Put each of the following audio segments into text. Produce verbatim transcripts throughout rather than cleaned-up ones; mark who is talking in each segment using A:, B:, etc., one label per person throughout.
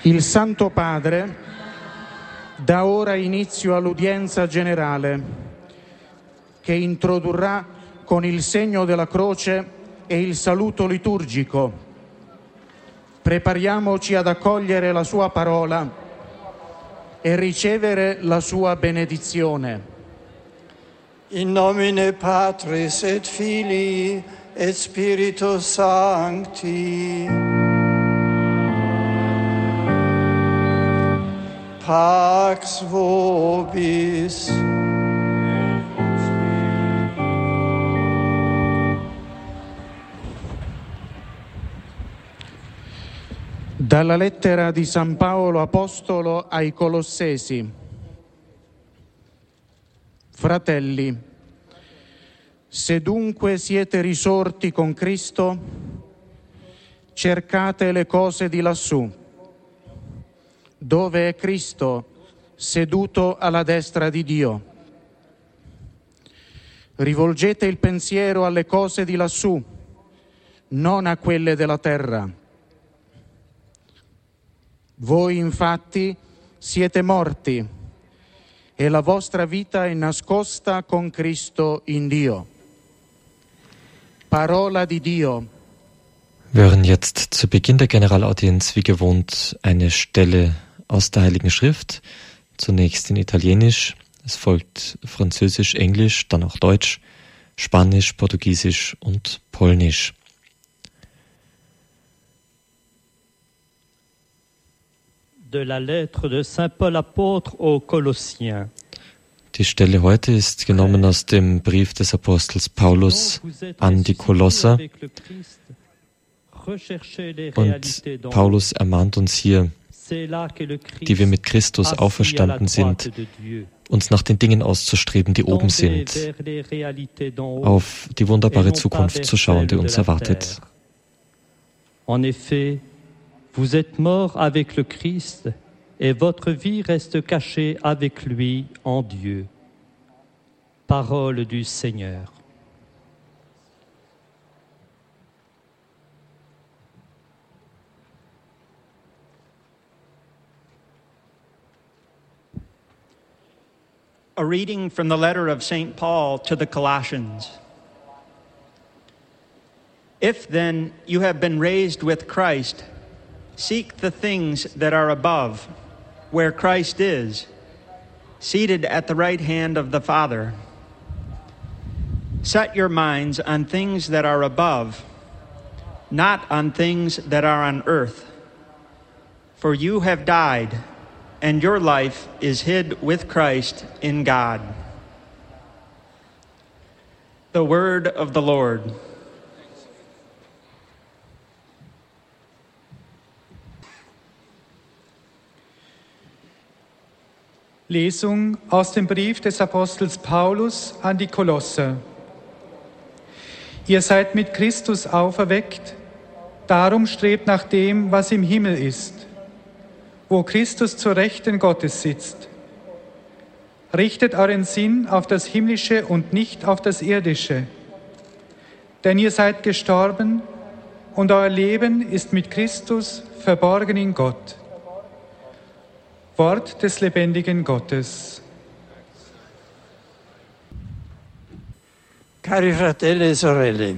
A: Il Santo Padre dà ora inizio all'udienza generale che introdurrà con il segno della croce e il saluto liturgico. Prepariamoci ad accogliere la sua parola e ricevere la sua benedizione.
B: In nomine Patris et Filii et Spiritus Sancti. Pax vobis.
A: Dalla lettera di San Paolo Apostolo ai Colossesi. Fratelli, se dunque siete risorti con Cristo, cercate le cose di lassù, dove è Cristo seduto alla destra di Dio. Rivolgete il pensiero alle cose di lassù, non a quelle della terra. Voi infatti siete morti e la vostra vita è nascosta con Cristo in Dio. Parola di Dio.
C: Wir hören jetzt zu Beginn der Generalaudienz wie gewohnt eine Stelle aus der Heiligen Schrift, zunächst in Italienisch, es folgt Französisch, Englisch, dann auch Deutsch, Spanisch, Portugiesisch und Polnisch.
D: De la lettre de Saint Paul apôtre aux Colossiens.
C: Die Stelle heute ist genommen aus dem Brief des Apostels Paulus an die Kolosser. Und Paulus ermahnt uns hier, die wir mit Christus auferstanden sind, uns nach den Dingen auszustreben, die oben sind, auf die wunderbare Zukunft zu schauen, die uns erwartet.
D: En effet, vous êtes morts avec le Christ et votre vie reste cachée avec lui en Dieu. Parole du Seigneur.
E: A reading from the letter of Saint Paul to the Colossians. If then you have been raised with Christ, seek the things that are above, where Christ is, seated at the right hand of the Father. Set your minds on things that are above, not on things that are on earth. For you have died, and your life is hid with Christ in God. The word of the Lord.
F: Lesung aus dem Brief des Apostels Paulus an die Kolosser. Ihr seid mit Christus auferweckt, darum strebt nach dem, was im Himmel ist, wo Christus zur Rechten Gottes sitzt. Richtet euren Sinn auf das Himmlische und nicht auf das Irdische. Denn ihr seid gestorben und euer Leben ist mit Christus verborgen in Gott. Wort des lebendigen Gottes.
B: Cari fratelli e sorelle,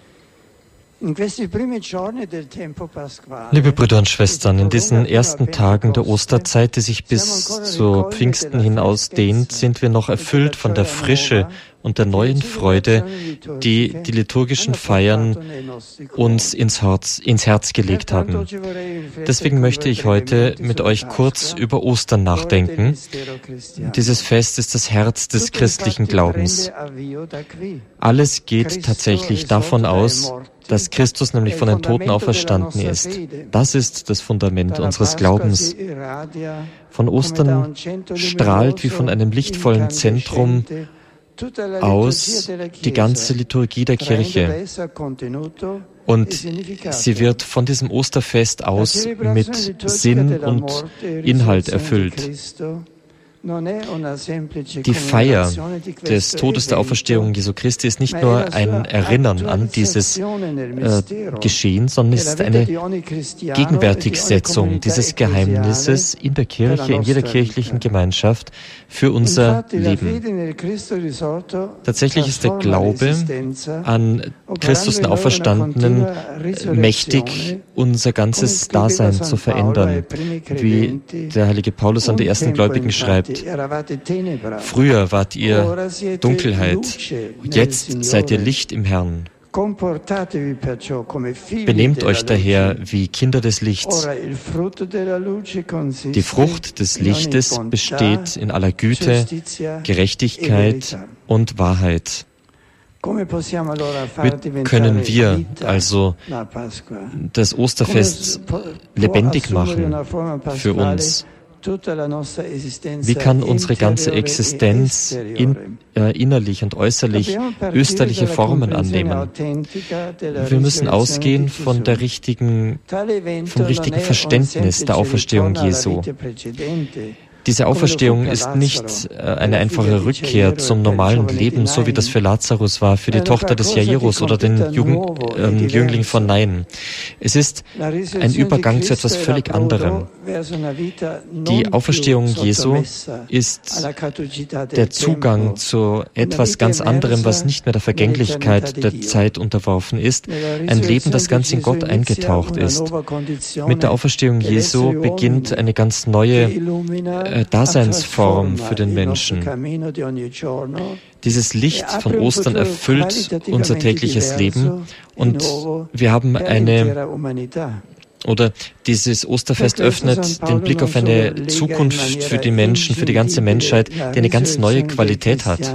C: liebe Brüder und Schwestern, in diesen ersten Tagen der Osterzeit, die sich bis zu Pfingsten hin ausdehnt, sind wir noch erfüllt von der Frische und der neuen Freude, die die liturgischen Feiern uns ins Herz, ins Herz gelegt haben. Deswegen möchte ich heute mit euch kurz über Ostern nachdenken. Dieses Fest ist das Herz des christlichen Glaubens. Alles geht tatsächlich davon aus, dass Christus nämlich von den Toten auferstanden ist. Das ist das Fundament unseres Glaubens. Von Ostern strahlt wie von einem lichtvollen Zentrum aus die ganze Liturgie der Kirche. Und sie wird von diesem Osterfest aus mit Sinn und Inhalt erfüllt. Die Feier des Todes der Auferstehung Jesu Christi ist nicht nur ein Erinnern an dieses äh, Geschehen, sondern es ist eine Gegenwärtigsetzung dieses Geheimnisses in der Kirche, in jeder kirchlichen Gemeinschaft für unser Leben. Tatsächlich ist der Glaube an Christus den Auferstandenen mächtig, unser ganzes Dasein zu verändern, wie der heilige Paulus an die ersten Gläubigen schreibt. Früher wart ihr Dunkelheit, jetzt seid ihr Licht im Herrn. Benehmt euch daher wie Kinder des Lichts. Die Frucht des Lichtes besteht in aller Güte, Gerechtigkeit und Wahrheit. Wie können wir also das Osterfest lebendig machen für uns? Wie kann unsere ganze Existenz in, äh, innerlich und äußerlich österliche Formen annehmen? Wir müssen ausgehen von der richtigen, vom richtigen Verständnis der Auferstehung Jesu. Diese Auferstehung ist nicht eine einfache Rückkehr zum normalen Leben, so wie das für Lazarus war, für die Tochter des Jairus oder den Jugend, äh, Jüngling von Nain. Es ist ein Übergang zu etwas völlig anderem. Die Auferstehung Jesu ist der Zugang zu etwas ganz anderem, was nicht mehr der Vergänglichkeit der Zeit unterworfen ist. Ein Leben, das ganz in Gott eingetaucht ist. Mit der Auferstehung Jesu beginnt eine ganz neue Daseinsform für den Menschen. Dieses Licht von Ostern erfüllt unser tägliches Leben und wir haben eine, oder dieses Osterfest öffnet den Blick auf eine Zukunft für die Menschen, für die ganze Menschheit, die eine ganz neue Qualität hat.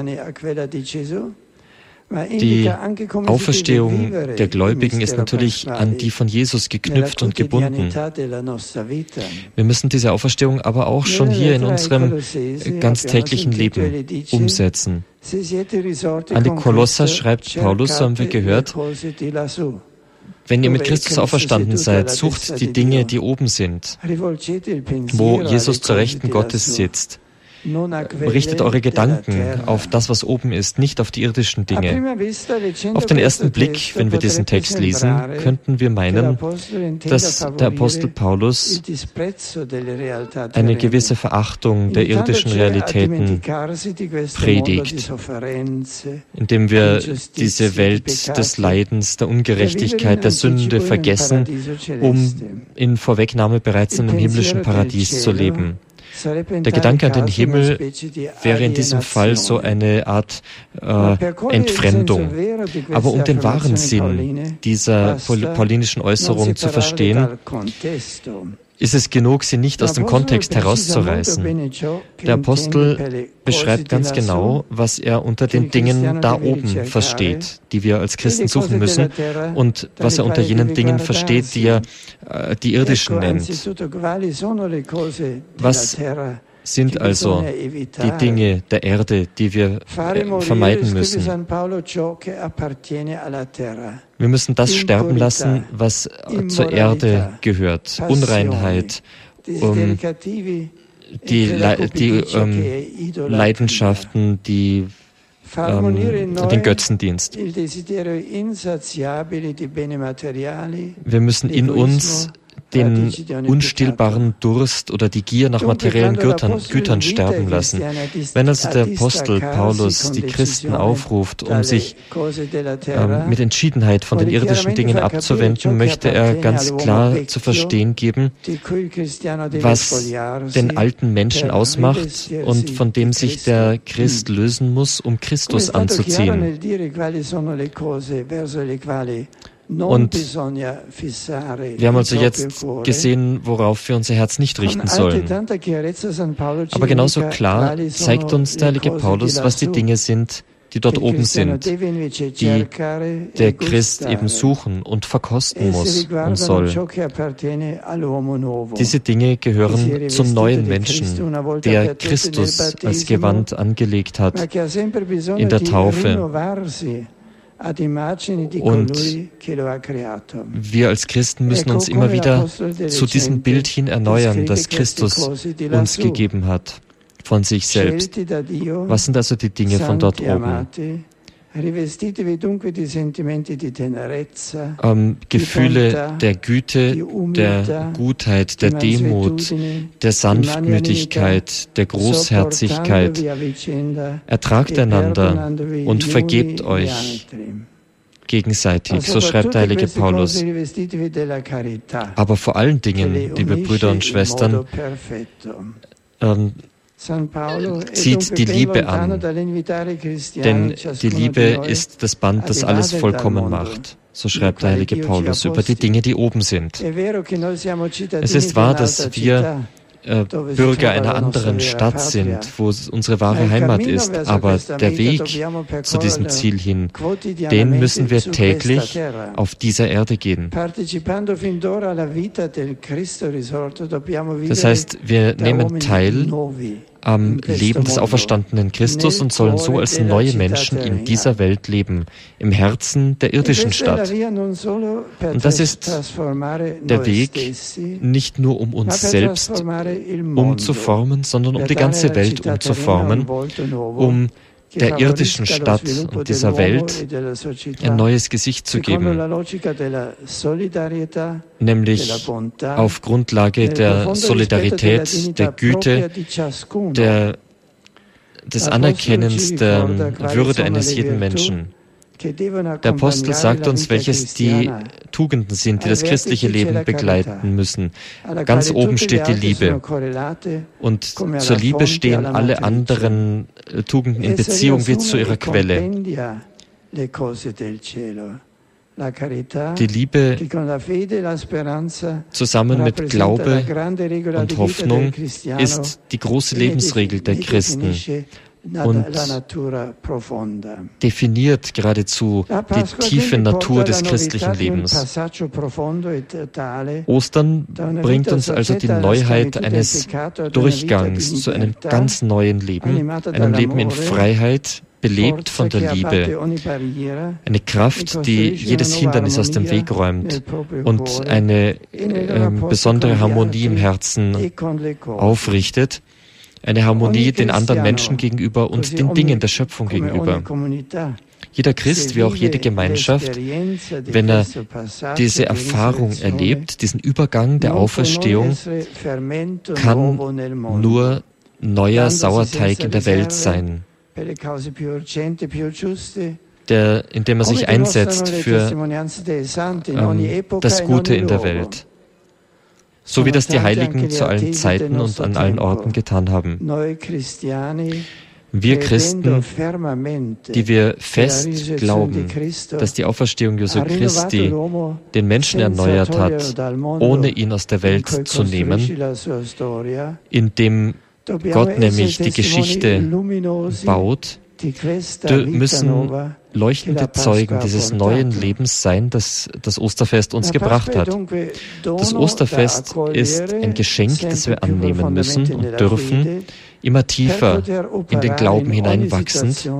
C: Die Auferstehung der Gläubigen ist natürlich an die von Jesus geknüpft und gebunden. Wir müssen diese Auferstehung aber auch schon hier in unserem ganz täglichen Leben umsetzen. An die Kolosser schreibt Paulus, so haben wir gehört, wenn ihr mit Christus auferstanden seid, sucht die Dinge, die oben sind, wo Jesus zur Rechten Gottes sitzt. Richtet eure Gedanken auf das, was oben ist, nicht auf die irdischen Dinge. Auf den ersten Blick, wenn wir diesen Text lesen, könnten wir meinen, dass der Apostel Paulus eine gewisse Verachtung der irdischen Realitäten predigt, indem wir diese Welt des Leidens, der Ungerechtigkeit, der Sünde vergessen, um in Vorwegnahme bereits in einem himmlischen Paradies zu leben. Der Gedanke an den Himmel wäre in diesem Fall so eine Art äh, Entfremdung. Aber um den wahren Sinn dieser paulinischen Äußerung zu verstehen, ist es genug, sie nicht aus dem Kontext herauszureißen. Der Apostel beschreibt ganz genau, was er unter den Dingen da oben versteht, die wir als Christen suchen müssen, und was er unter jenen Dingen versteht, die er äh, die irdischen nennt. Was sind also die Dinge der Erde, die wir äh, vermeiden müssen? Wir müssen das sterben lassen, was äh, zur Erde gehört. Unreinheit, um, die, Le die ähm, Leidenschaften, die ähm, den Götzendienst. Wir müssen in uns den unstillbaren Durst oder die Gier nach materiellen Gütern, Gütern sterben lassen. Wenn also der Apostel Paulus die Christen aufruft, um sich ähm, mit Entschiedenheit von den irdischen Dingen abzuwenden, möchte er ganz klar zu verstehen geben, was den alten Menschen ausmacht und von dem sich der Christ lösen muss, um Christus anzuziehen. Und wir haben also jetzt gesehen, worauf wir unser Herz nicht richten sollen. Aber genauso klar zeigt uns der heilige Paulus, was die Dinge sind, die dort oben sind, die der Christ eben suchen und verkosten muss und soll. Diese Dinge gehören zum neuen Menschen, der Christus als Gewand angelegt hat in der Taufe. Und wir als Christen müssen uns immer wieder zu diesem Bild hin erneuern, das Christus uns gegeben hat. von sich selbst. Was sind also die Dinge von dort oben? Ähm, Gefühle der Güte, der Gutheit, der Demut, der Sanftmütigkeit, der Großherzigkeit. Ertragt einander und vergebt euch gegenseitig, so schreibt der heilige Paulus. Aber vor allen Dingen, liebe Brüder und Schwestern, ähm, zieht die Liebe an, denn die Liebe ist das Band, das alles vollkommen macht. So schreibt der heilige Paulus über die Dinge, die oben sind. Es ist wahr, dass wir äh, Bürger einer anderen Stadt sind, wo unsere wahre Heimat ist, aber der Weg zu diesem Ziel hin, den müssen wir täglich auf dieser Erde gehen. Das heißt, wir nehmen teil am Leben des auferstandenen Christus und sollen so als neue Menschen in dieser Welt leben, im Herzen der irdischen Stadt. Und das ist der Weg, nicht nur um uns selbst umzuformen, sondern um die ganze Welt umzuformen, um der irdischen Stadt und dieser Welt ein neues Gesicht zu geben, nämlich auf Grundlage der Solidarität, der Güte, der, des Anerkennens der Würde eines jeden Menschen. Der Apostel sagt uns, welches die Tugenden sind, die das christliche Leben begleiten müssen. Ganz oben steht die Liebe. Und zur Liebe stehen alle anderen Tugenden in Beziehung wie zu ihrer Quelle. Die Liebe zusammen mit Glaube und Hoffnung ist die große Lebensregel der Christen und definiert geradezu die tiefe Natur des christlichen Lebens. Ostern bringt uns also die Neuheit eines Durchgangs zu einem ganz neuen Leben, einem Leben in Freiheit, belebt von der Liebe. Eine Kraft, die jedes Hindernis aus dem Weg räumt und eine äh, besondere Harmonie im Herzen aufrichtet. Eine Harmonie den anderen Menschen gegenüber und den Dingen der Schöpfung gegenüber. Jeder Christ, wie auch jede Gemeinschaft, wenn er diese Erfahrung erlebt, diesen Übergang der Auferstehung, kann nur neuer Sauerteig in der Welt sein, der, indem er sich einsetzt für ähm, das Gute in der Welt. So wie das die Heiligen zu allen Zeiten und an allen Orten getan haben. Wir Christen, die wir fest glauben, dass die Auferstehung Jesu Christi den Menschen erneuert hat, ohne ihn aus der Welt zu nehmen, indem Gott nämlich die Geschichte baut, müssen leuchtende Zeugen dieses neuen Lebens sein, das das Osterfest uns gebracht hat. Das Osterfest ist ein Geschenk, das wir annehmen müssen und dürfen, immer tiefer in den Glauben hineinwachsend.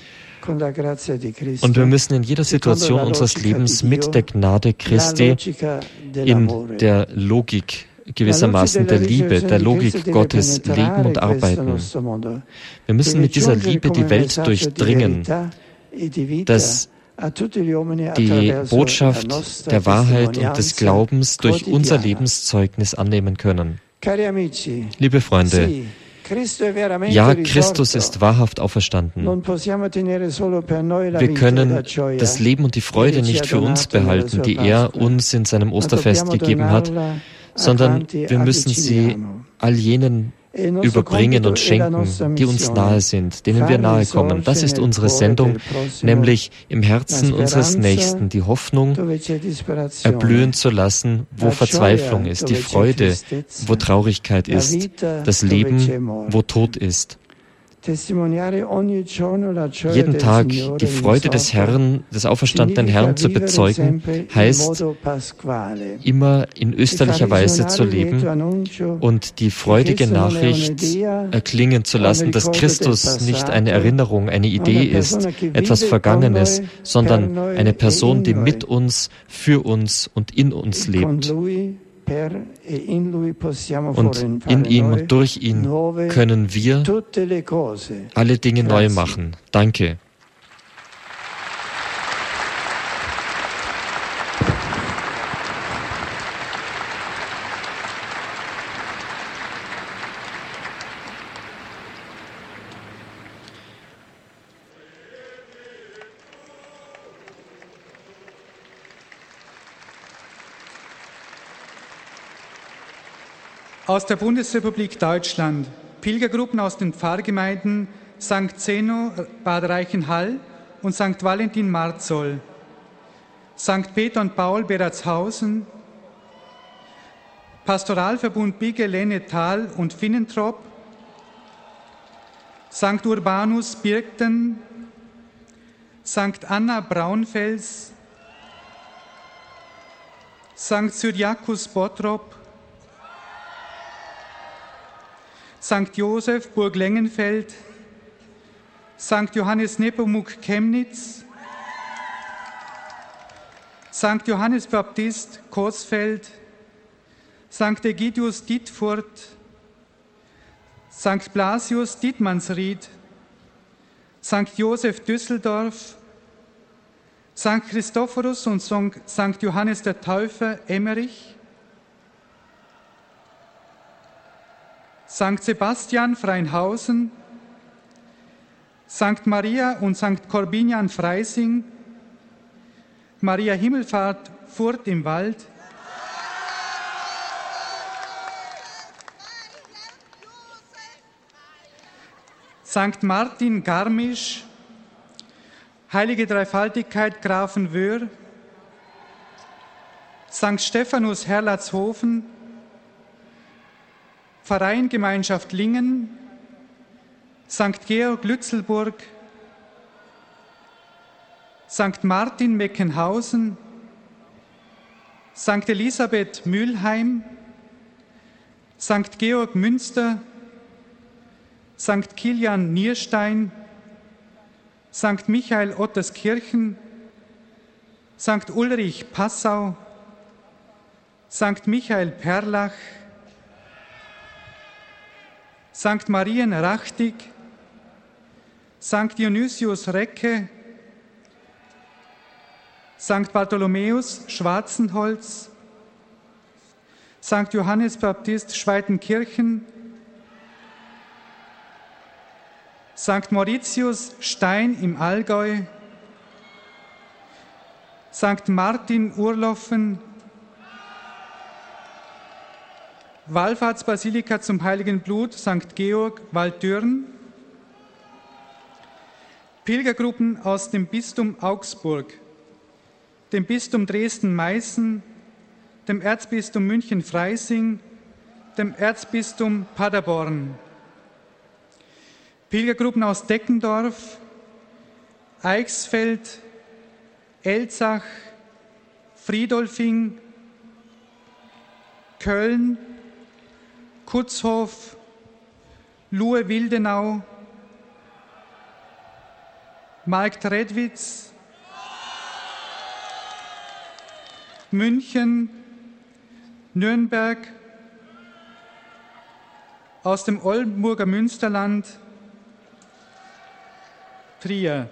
C: Und wir müssen in jeder Situation unseres Lebens mit der Gnade Christi, in der Logik gewissermaßen der Liebe, der Logik Gottes leben und arbeiten. Wir müssen mit dieser Liebe die Welt durchdringen, dass die Botschaft der Wahrheit und des Glaubens durch unser Lebenszeugnis annehmen können. Liebe Freunde, ja, Christus ist wahrhaft auferstanden. Wir können das Leben und die Freude nicht für uns behalten, die er uns in seinem Osterfest gegeben hat, sondern wir müssen sie all jenen überbringen und schenken, die uns nahe sind, denen wir nahe kommen. Das ist unsere Sendung, nämlich im Herzen unseres Nächsten die Hoffnung erblühen zu lassen, wo Verzweiflung ist, die Freude, wo Traurigkeit ist, das Leben, wo Tod ist. Jeden Tag die Freude des Herrn, des auferstandenen Herrn zu bezeugen, heißt, immer in österlicher Weise zu leben und die freudige Nachricht erklingen zu lassen, dass Christus nicht eine Erinnerung, eine Idee ist, etwas Vergangenes, sondern eine Person, die mit uns, für uns und in uns lebt. Und in ihm und durch ihn können wir alle Dinge neu machen. Danke.
F: Aus der Bundesrepublik Deutschland, Pilgergruppen aus den Pfarrgemeinden Sankt Zeno, Bad Reichenhall und Sankt Valentin Marzoll, Sankt Peter und Paul Beratshausen, Pastoralverbund Bigge, Lennetal und Finnentrop, Sankt Urbanus Birgten, Sankt Anna Braunfels, Sankt Cyriakus Bottrop, Sankt Josef Burg Lengenfeld, Sankt Johannes Nepomuk Chemnitz, Sankt Johannes Baptist Coesfeld, Sankt Egidius Dietfurt, Sankt Blasius Dietmannsried, Sankt Josef Düsseldorf, Sankt Christophorus und Sankt Johannes der Täufer Emmerich, Sankt Sebastian Freinhausen, Sankt Maria und Sankt Korbinian Freising, Maria Himmelfahrt Furt im Wald, Sankt Martin Garmisch, Heilige Dreifaltigkeit Grafenwöhr, Sankt Stephanus Herlatzhofen, Pfarreiengemeinschaft Lingen, Sankt Georg Lützelburg, Sankt Martin Meckenhausen, Sankt Elisabeth Mülheim, Sankt Georg Münster, Sankt Kilian Nierstein, Sankt Michael Otterskirchen, Sankt Ulrich Passau, Sankt Michael Perlach, Sankt Marien Rachtig, Sankt Dionysius Recke, Sankt Bartholomäus Schwarzenholz, Sankt Johannes Baptist Schweitenkirchen, Sankt Mauritius Stein im Allgäu, Sankt Martin Urloffen, Wallfahrtsbasilika zum Heiligen Blut Sankt Georg Waldürn, Pilgergruppen aus dem Bistum Augsburg, dem Bistum Dresden-Meißen, dem Erzbistum München-Freising, dem Erzbistum Paderborn, Pilgergruppen aus Deckendorf, Eichsfeld, Elzach, Friedolfing, Köln, Kutzhof, Luhe-Wildenau, Marktredwitz, München, Nürnberg, aus dem Oldenburger Münsterland, Trier.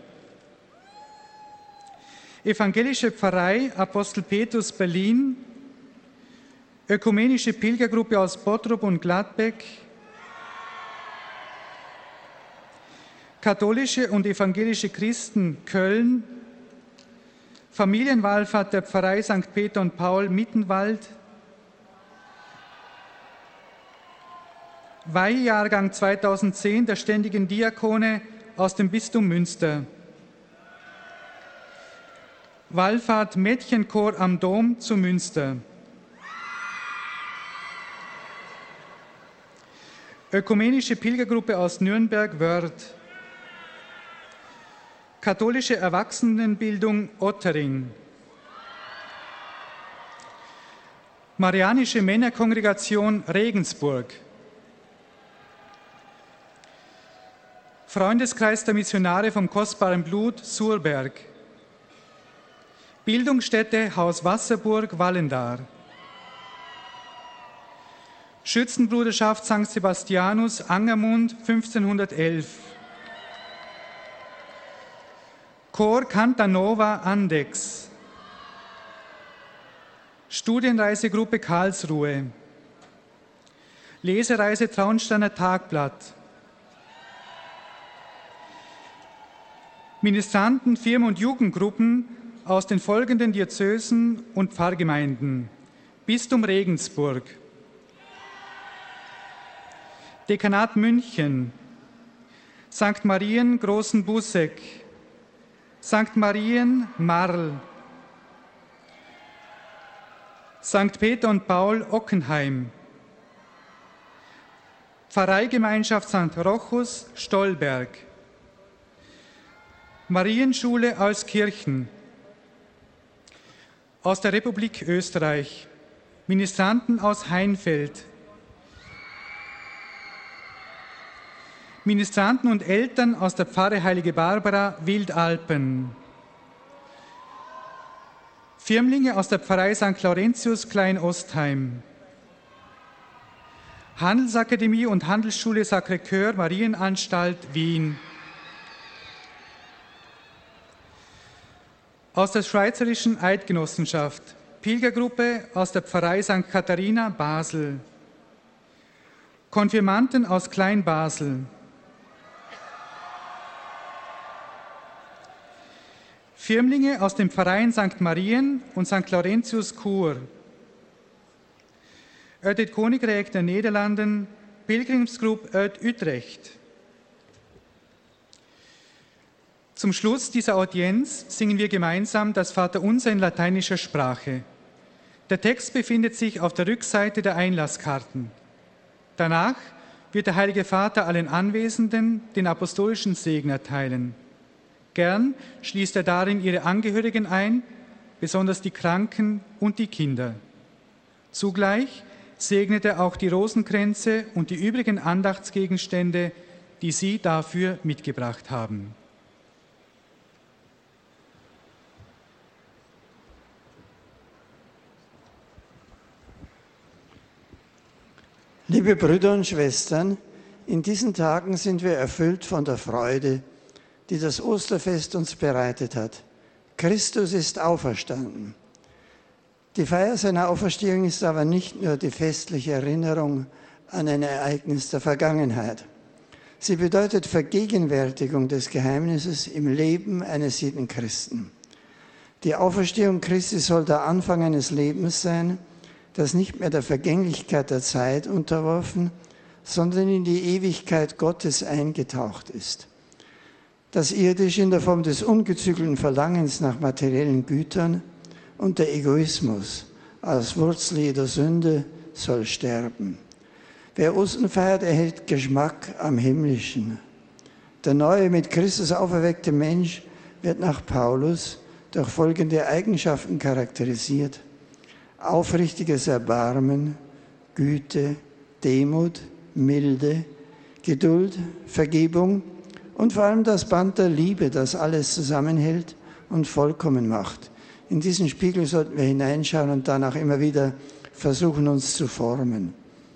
F: Evangelische Pfarrei Apostel Petrus Berlin, Ökumenische Pilgergruppe aus Bottrop und Gladbeck, Katholische und evangelische Christen Köln, Familienwallfahrt der Pfarrei Sankt Peter und Paul Mittenwald, Weihejahrgang zweitausendzehn der ständigen Diakone aus dem Bistum Münster, Wallfahrt Mädchenchor am Dom zu Münster, Ökumenische Pilgergruppe aus Nürnberg-Wörth, Katholische Erwachsenenbildung Ottering, Marianische Männerkongregation Regensburg, Freundeskreis der Missionare vom kostbaren Blut Surberg, Bildungsstätte Haus Wasserburg Wallendar, Schützenbruderschaft Sankt Sebastianus, Angermund, fünfzehnhundertelf. Chor Cantanova, Andex. Studienreisegruppe Karlsruhe. Lesereise Traunsteiner Tagblatt. Ministranten, Firmen und Jugendgruppen aus den folgenden Diözesen und Pfarrgemeinden: Bistum Regensburg, Dekanat München, Sankt Marien Großen Busseck, Sankt Marien Marl, Sankt Peter und Paul Ockenheim, Pfarreigemeinschaft Sankt Rochus Stolberg, Marienschule Euskirchen. Aus der Republik Österreich: Ministranten aus Heinfeld, Ministranten und Eltern aus der Pfarre Heilige Barbara Wildalpen, Firmlinge aus der Pfarrei Sankt Laurentius Klein-Ostheim, Handelsakademie und Handelsschule Sacré-Cœur Marienanstalt Wien. Aus der Schweizerischen Eidgenossenschaft: Pilgergruppe aus der Pfarrei Sankt Katharina Basel, Konfirmanten aus Kleinbasel, Firmlinge aus den Pfarreien Sankt Marien und Sankt Laurentius Chur, uit het Koninkrijk der Nederlanden, Pilgrimsgroep uit Utrecht. Zum Schluss dieser Audienz singen wir gemeinsam das Vaterunser in lateinischer Sprache. Der Text befindet sich auf der Rückseite der Einlasskarten. Danach wird der Heilige Vater allen Anwesenden den apostolischen Segen erteilen. Gern schließt er darin ihre Angehörigen ein, besonders die Kranken und die Kinder. Zugleich segnet er auch die Rosenkränze und die übrigen Andachtsgegenstände, die Sie dafür mitgebracht haben.
B: Liebe Brüder und Schwestern, in diesen Tagen sind wir erfüllt von der Freude, die das Osterfest uns bereitet hat. Christus ist auferstanden. Die Feier seiner Auferstehung ist aber nicht nur die festliche Erinnerung an ein Ereignis der Vergangenheit. Sie bedeutet Vergegenwärtigung des Geheimnisses im Leben eines jeden Christen. Die Auferstehung Christi soll der Anfang eines Lebens sein, das nicht mehr der Vergänglichkeit der Zeit unterworfen, sondern in die Ewigkeit Gottes eingetaucht ist. Das Irdische in der Form des ungezügelten Verlangens nach materiellen Gütern und der Egoismus als Wurzel jeder Sünde soll sterben. Wer Ostern feiert, erhält Geschmack am Himmlischen. Der neue, mit Christus auferweckte Mensch wird nach Paulus durch folgende Eigenschaften charakterisiert: aufrichtiges Erbarmen, Güte, Demut, Milde, Geduld, Vergebung und vor allem das Band der Liebe, das alles zusammenhält und vollkommen macht. In diesen Spiegel sollten wir hineinschauen und danach immer wieder versuchen, uns zu formen.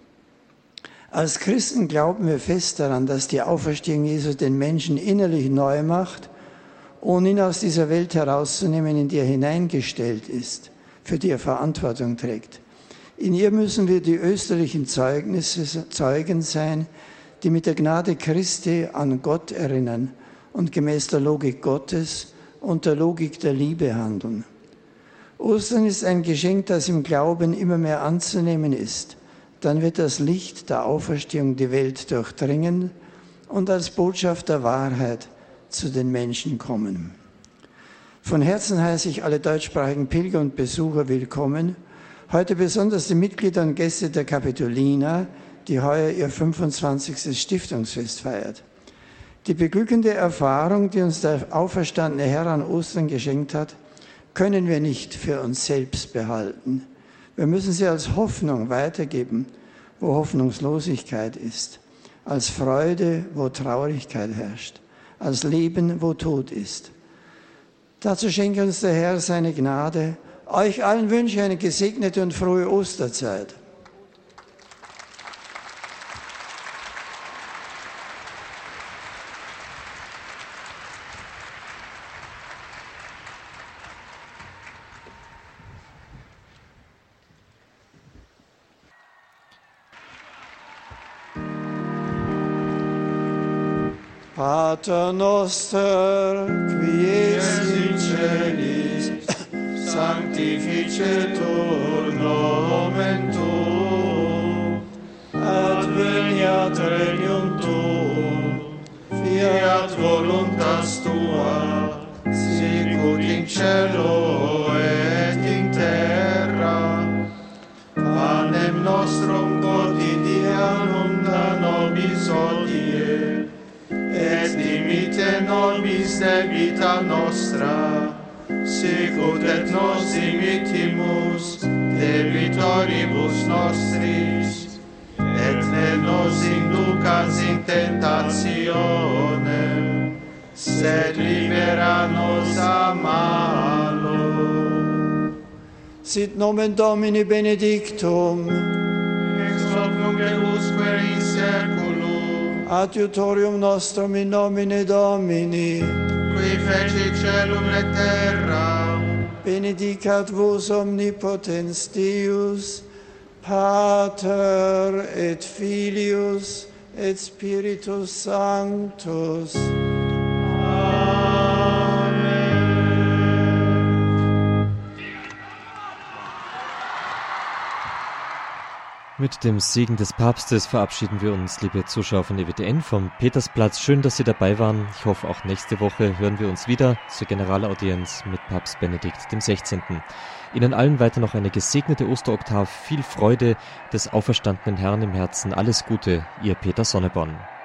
B: Als Christen glauben wir fest daran, dass die Auferstehung Jesu den Menschen innerlich neu macht, ohne ihn aus dieser Welt herauszunehmen, in die er hineingestellt ist, für die er Verantwortung trägt. In ihr müssen wir die österlichen Zeugnisse, Zeugen sein, die mit der Gnade Christi an Gott erinnern und gemäß der Logik Gottes und der Logik der Liebe handeln. Ostern ist ein Geschenk, das im Glauben immer mehr anzunehmen ist. Dann wird das Licht der Auferstehung die Welt durchdringen und als Botschaft der Wahrheit zu den Menschen kommen. Von Herzen heiße ich alle deutschsprachigen Pilger und Besucher willkommen, heute besonders die Mitglieder und Gäste der Kapitoliner, die heuer ihr fünfundzwanzigstes Stiftungsfest feiert. Die beglückende Erfahrung, die uns der auferstandene Herr an Ostern geschenkt hat, können wir nicht für uns selbst behalten. Wir müssen sie als Hoffnung weitergeben, wo Hoffnungslosigkeit ist, als Freude, wo Traurigkeit herrscht, als Leben, wo Tod ist. Dazu schenke uns der Herr seine Gnade. Euch allen wünsche ich eine gesegnete und frohe Osterzeit. Pater noster, qui es in celis, sanctificetur nomen tuum, adveniat regnum tuum, fiat voluntas tua, sicut in cielo et in terra. Panem nostrum quotidianum da nobis hodie, et dimitte nobis debita nostra, sicut et nos dimittimus debitoribus nostris, et ne nos inducas in tentationem, sed libera nos a malo. Sit nomen Domini benedictum,
G: ex hoc nunc et usque in saeculum,
B: adiutorium nostrum in nomine Domini,
G: qui feci celum et terra,
B: benedicat vos omnipotens Deus, Pater et Filius et Spiritus Sanctus.
C: Mit dem Segen des Papstes verabschieden wir uns, liebe Zuschauer von E W T N, vom Petersplatz. Schön, dass Sie dabei waren. Ich hoffe, auch nächste Woche hören wir uns wieder zur Generalaudienz mit Papst Benedikt dem Sechzehnten Ihnen allen weiter noch eine gesegnete Osteroktav, viel Freude des auferstandenen Herrn im Herzen. Alles Gute, Ihr Peter Sonneborn.